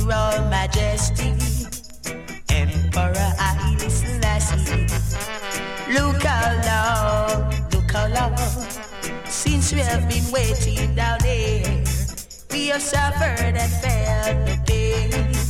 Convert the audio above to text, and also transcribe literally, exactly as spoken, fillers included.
Royal Majesty, Emperor Haile Selassie. Look how long, look how long, since we have been waiting down here. We have suffered and felt the pain.